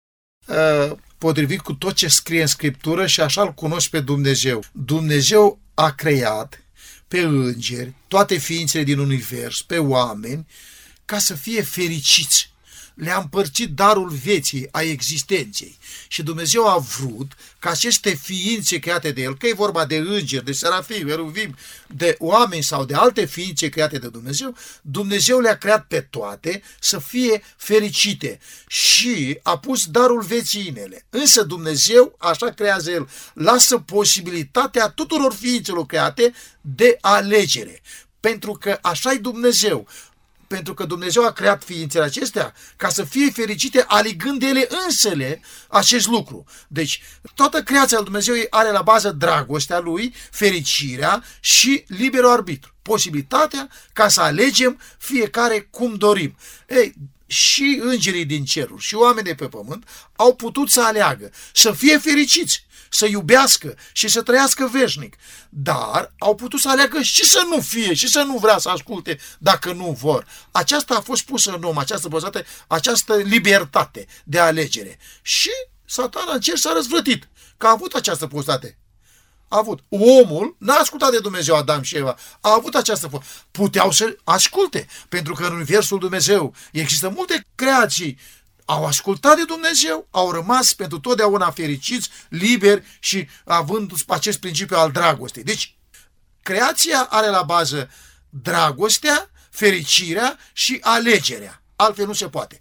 Potrivit cu tot ce scrie în Scriptură și așa îl cunosc pe Dumnezeu. Dumnezeu a creat pe îngeri, toate ființele din univers, pe oameni, ca să fie fericiți. Le-a împărțit darul vieții, a existenței. Și Dumnezeu a vrut ca aceste ființe create de El, că e vorba de îngeri, de serafim, eruvim, de oameni sau de alte ființe create de Dumnezeu, Dumnezeu le-a creat pe toate să fie fericite și a pus darul vieții în ele. Însă Dumnezeu, așa creează El, lasă posibilitatea tuturor ființelor create de alegere. Pentru că așa-i Dumnezeu. Pentru că Dumnezeu a creat ființele acestea ca să fie fericite alegând ele însele acest lucru. Deci, toată creația lui Dumnezeu are la bază dragostea Lui, fericirea și liberul arbitru. Posibilitatea ca să alegem fiecare cum dorim. Ei, și îngerii din ceruri și oamenii pe pământ au putut să aleagă, să fie fericiți, să iubească și să trăiască veșnic. Dar au putut să aleagă și să nu fie, și să nu vrea să asculte dacă nu vor. Aceasta a fost pusă în om, această posibilitate, această libertate de alegere. Și Satana în cer s-a răzvrătit, că a avut această posibilitate. A avut. Omul n-a ascultat de Dumnezeu, Adam și Eva. A avut această posibilitate. Puteau să asculte, pentru că în universul Dumnezeu există multe creații. Au ascultat de Dumnezeu, au rămas pentru totdeauna fericiți, liberi și având acest principiu al dragostei. Deci, creația are la bază dragostea, fericirea și alegerea. Altfel nu se poate.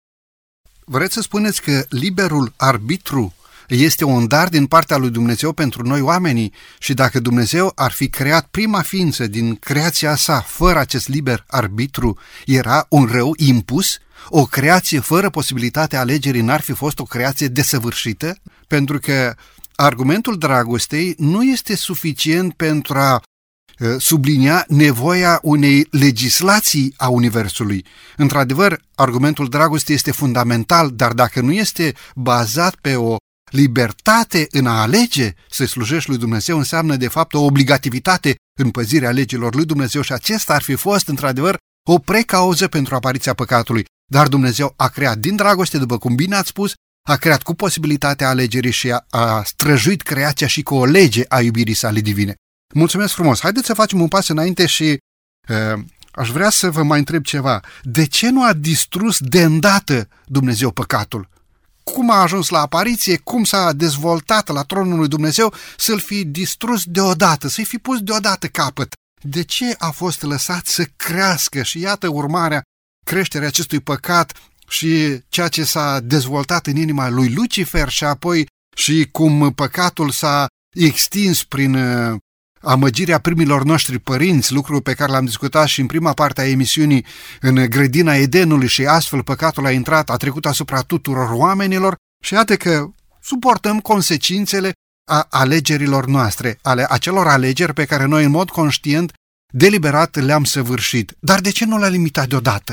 Vreți să spuneți că liberul arbitru este un dar din partea lui Dumnezeu pentru noi oamenii și dacă Dumnezeu ar fi creat prima ființă din creația sa fără acest liber arbitru, era un rău impus? O creație fără posibilitatea alegerii n-ar fi fost o creație desăvârșită? Pentru că argumentul dragostei nu este suficient pentru a sublinia nevoia unei legislații a Universului. Într-adevăr, argumentul dragostei este fundamental, dar dacă nu este bazat pe o libertate în a alege să slujești lui Dumnezeu, înseamnă de fapt o obligativitate în păzirea legilor lui Dumnezeu și acesta ar fi fost într-adevăr o precauză pentru apariția păcatului. Dar Dumnezeu a creat din dragoste, după cum bine ați spus, a creat cu posibilitatea alegerii și a, a străjuit creația și cu o lege a iubirii sale divine. Mulțumesc frumos! Haideți să facem un pas înainte și uh, aș vrea să vă mai întreb ceva. De ce nu a distrus de îndată Dumnezeu păcatul? Cum a ajuns la apariție, cum s-a dezvoltat la tronul lui Dumnezeu să-l fi distrus deodată, să-i fi pus deodată capăt? De ce a fost lăsat să crească? Și iată urmarea, creșterea acestui păcat și ceea ce s-a dezvoltat în inima lui Lucifer și apoi și cum păcatul s-a extins prin amăgirea primilor noștri părinți, lucru pe care l-am discutat și în prima parte a emisiunii în grădina Edenului și astfel păcatul a intrat, a trecut asupra tuturor oamenilor și iată că suportăm consecințele a alegerilor noastre, ale acelor alegeri pe care noi în mod conștient, deliberat le-am săvârșit. Dar de ce nu l-a limitat deodată?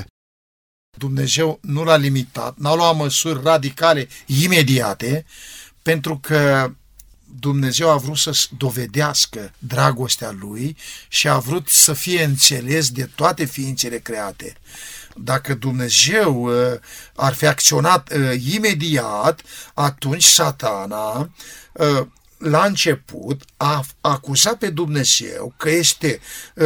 Dumnezeu nu l-a limitat, n-a luat măsuri radicale imediate, pentru că Dumnezeu a vrut să dovedească dragostea Lui și a vrut să fie înțeles de toate ființele create. Dacă Dumnezeu ar fi acționat imediat, atunci Satana la început a acuzat pe Dumnezeu că este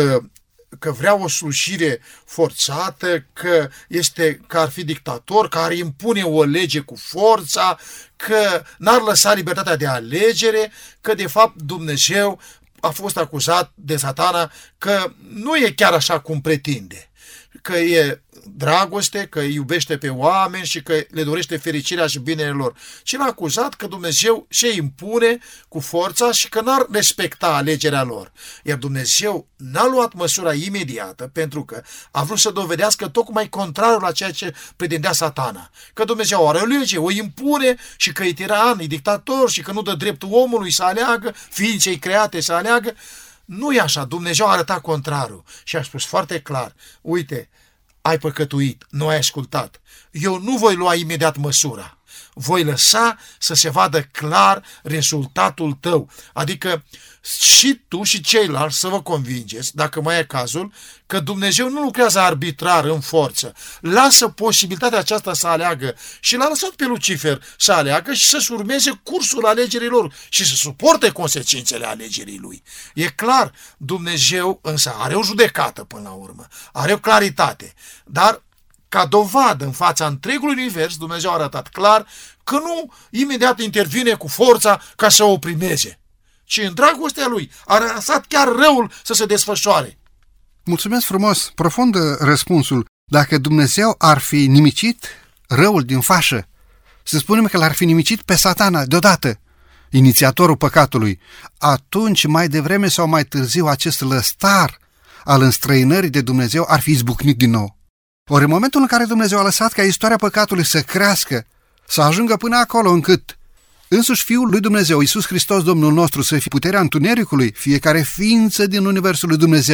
că vrea o slujire forțată, că, este, că ar fi dictator, că ar impune o lege cu forța, că n-ar lăsa libertatea de alegere, că de fapt Dumnezeu a fost acuzat de Satana că nu e chiar așa cum pretinde, că e dragoste, că iubește pe oameni și că le dorește fericirea și binele lor. Și l-a acuzat că Dumnezeu se impune cu forța și că n-ar respecta alegerea lor. Iar Dumnezeu n-a luat măsura imediată pentru că a vrut să dovedească tocmai contrarul la ceea ce pretindea Satana. Că Dumnezeu are o lege, o impune și că e tiran, e dictator și că nu dă dreptul omului să aleagă, ființei create să aleagă. Nu e așa, Dumnezeu a arătat contrarul și a spus foarte clar, uite, ai păcătuit, nu ai ascultat. Eu nu voi lua imediat măsura. Voi lăsa să se vadă clar rezultatul tău. Adică și tu și ceilalți să vă convingeți, dacă mai e cazul, că Dumnezeu nu lucrează arbitrar în forță. Lasă posibilitatea aceasta să aleagă și l-a lăsat pe Lucifer să aleagă și să-și urmeze cursul alegerilor și să suporte consecințele alegerii lui. E clar, Dumnezeu însă are o judecată până la urmă, are o claritate, dar ca dovadă în fața întregului univers, Dumnezeu a arătat clar că nu imediat intervine cu forța ca să o oprimeze, ci în dragostea lui a lăsat chiar răul să se desfășoare. Mulțumesc frumos, profund răspunsul. Dacă Dumnezeu ar fi nimicit răul din fașă, să spunem că l-ar fi nimicit pe Satana deodată, inițiatorul păcatului, atunci mai devreme sau mai târziu acest lăstar al înstrăinării de Dumnezeu ar fi izbucnit din nou. Ori în momentul în care Dumnezeu a lăsat ca istoria păcatului să crească, să ajungă până acolo încât însuși Fiul lui Dumnezeu, Iisus Hristos, Domnul nostru, să fie puterea întunericului, fiecare ființă din Universul lui Dumnezeu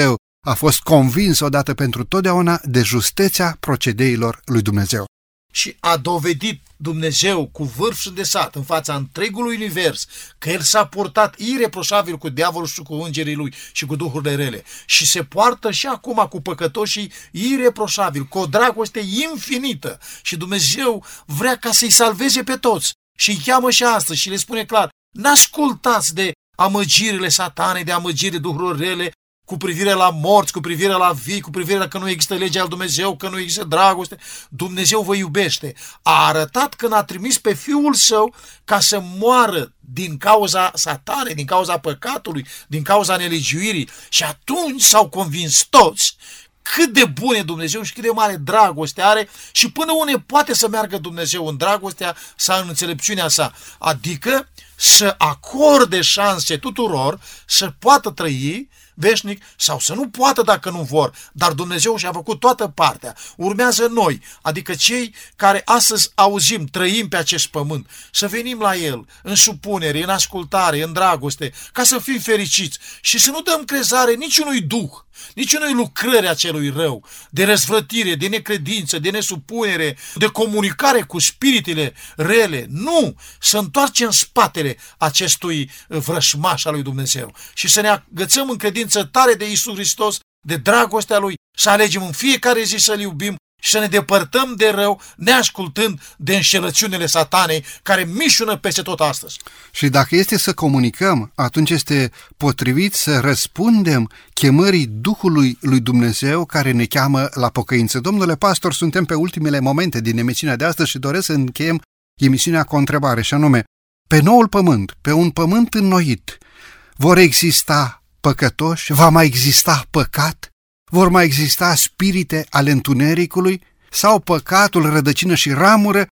a fost convins odată pentru totdeauna de justețea procedeilor lui Dumnezeu. Și a dovedit Dumnezeu cu vârf și de sat în fața întregului univers că El s-a purtat ireproșabil cu diavolul și cu îngerii lui și cu duhurile rele. Și se poartă și acum cu păcătoșii ireproșabil, cu o dragoste infinită. Și Dumnezeu vrea ca să-i salveze pe toți. Și îi cheamă și astăzi și le spune clar: n-ascultați de amăgirile satanei, de amăgirile duhurilor rele, cu privire la morți, cu privire la vii, cu privire la că nu există legea lui Dumnezeu, că nu există dragoste. Dumnezeu vă iubește. A arătat când a trimis pe Fiul Său ca să moară din cauza satanei, din cauza păcatului, din cauza nelegiuirii. Și atunci s-au convins toți cât de bun e Dumnezeu și cât de mare dragoste are și până unde poate să meargă Dumnezeu în dragostea sa, în înțelepciunea sa. Adică să acorde șanse tuturor să poată trăi veșnic sau să nu poată dacă nu vor, dar Dumnezeu și-a făcut toată partea. Urmează noi, adică cei care astăzi auzim, trăim pe acest pământ, să venim la El în supunere, în ascultare, în dragoste, ca să fim fericiți și să nu dăm crezare niciunui duh, niciunui lucrări acelui rău, de răzvrătire, de necredință, de nesupunere, de comunicare cu spiritele rele. Nu! Să întoarcem spatele acestui vrășmaș al lui Dumnezeu și să ne agățăm în credință tare de Iisus Hristos, de dragostea Lui, să alegem în fiecare zi să-L iubim și să ne depărtăm de rău, neascultând de înșelăciunile satanei care mișună peste tot astăzi. Și dacă este să comunicăm, atunci este potrivit să răspundem chemării Duhului lui Dumnezeu care ne cheamă la pocăință. Domnule pastor, suntem pe ultimele momente din emisiunea de astăzi și doresc să încheiem emisiunea cu o întrebare, și anume: pe noul pământ, pe un pământ înnoit, vor exista păcătoși? Va mai exista păcat? Vor mai exista spirite ale întunericului? Sau păcatul, rădăcină și ramură,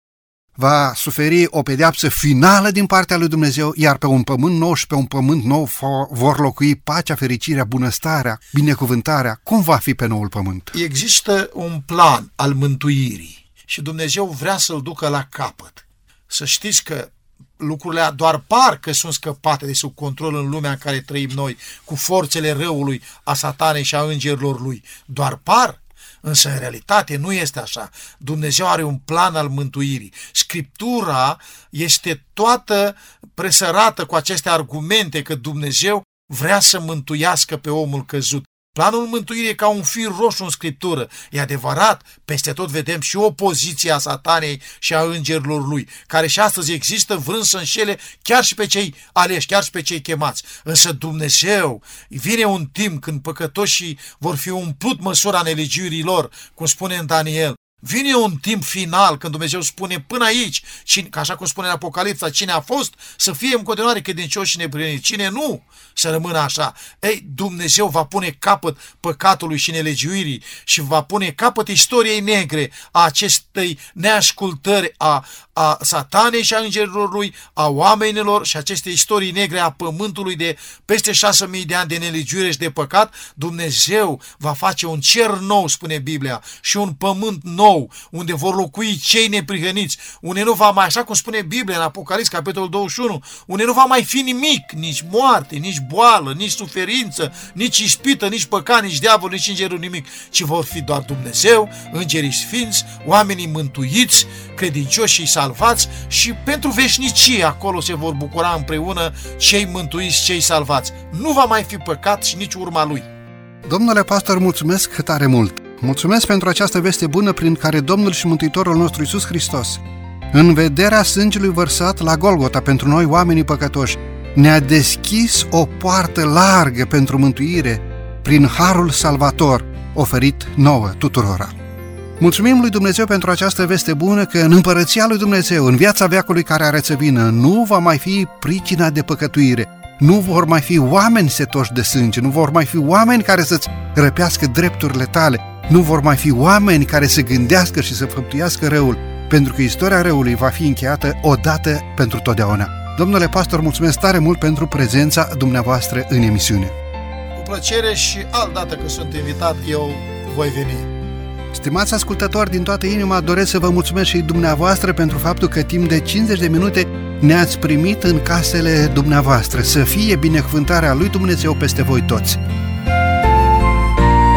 va suferi o pedeapsă finală din partea lui Dumnezeu, iar pe un pământ nou și pe un pământ nou vor locui pacea, fericirea, bunăstarea, binecuvântarea? Cum va fi pe noul pământ? Există un plan al mântuirii și Dumnezeu vrea să-l ducă la capăt. Să știți că lucrurile doar par că sunt scăpate de sub control în lumea în care trăim noi, cu forțele răului, a satanei și a îngerilor lui. Doar par, însă în realitate nu este așa. Dumnezeu are un plan al mântuirii. Scriptura este toată presărată cu aceste argumente că Dumnezeu vrea să mântuiască pe omul căzut. Planul mântuirii e ca un fir roșu în Scriptură. E adevărat, peste tot vedem și opoziția satanei și a îngerilor lui, care și astăzi există vrând să înșele chiar și pe cei aleși, chiar și pe cei chemați. Însă Dumnezeu, vine un timp când păcătoșii vor fi umplut măsura nelegiuirii lor, cum spune în Daniel. Vine un timp final când Dumnezeu spune până aici, cine, așa cum spune în Apocalipsa, cine a fost să fie în continuare credincioși și neprihăniți, cine nu să rămână așa. Ei, Dumnezeu va pune capăt păcatului și nelegiuirii și va pune capăt istoriei negre a acestei neascultări a, a satanei și a îngerilor lui, a oamenilor și aceste istorii negre a pământului de peste șase mii de ani de nelegiuire și de păcat. Dumnezeu va face un cer nou, spune Biblia, și un pământ nou, unde vor locui cei neprihăniți, unde nu va mai, așa cum spune Biblia în Apocalips, capitolul douăzeci și unu, unde nu va mai fi nimic, nici moarte, nici boală, nici suferință, nici ispită, nici păcat, nici diavol, nici îngerul, nimic, ci vor fi doar Dumnezeu, îngerii sfinți, oamenii mântuiți, credincioși și salvați și pentru veșnicie acolo se vor bucura împreună cei mântuiți, cei salvați. Nu va mai fi păcat și nici urma lui. Domnule pastor, mulțumesc tare mult! Mulțumesc pentru această veste bună prin care Domnul și Mântuitorul nostru Iisus Hristos, în vederea sângelui vărsat la Golgota pentru noi oamenii păcătoși, ne-a deschis o poartă largă pentru mântuire prin harul salvator oferit nouă tuturora. Mulțumim lui Dumnezeu pentru această veste bună că în împărăția lui Dumnezeu, în viața veacului care are să vină, nu va mai fi pricina de păcătuire, nu vor mai fi oameni setoși de sânge, nu vor mai fi oameni care să-ți răpească drepturile tale, nu vor mai fi oameni care să gândească și să făptuiască răul, pentru că istoria răului va fi încheiată odată pentru totdeauna. Domnule pastor, mulțumesc tare mult pentru prezența dumneavoastră în emisiune. Cu plăcere și altdată că sunt invitat, eu voi veni. Stimați ascultători, din toată inima doresc să vă mulțumesc și dumneavoastră pentru faptul că timp de cincizeci de minute ne-ați primit în casele dumneavoastră. Să fie binecuvântarea lui Dumnezeu peste voi toți.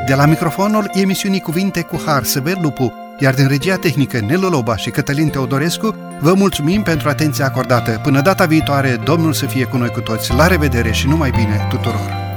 De la microfonul emisiunii Cuvinte cu Har, Săber Lupu, iar din regia tehnică Nelu Loba și Cătălin Teodorescu, vă mulțumim pentru atenția acordată. Până data viitoare, Domnul să fie cu noi cu toți. La revedere și numai bine tuturor!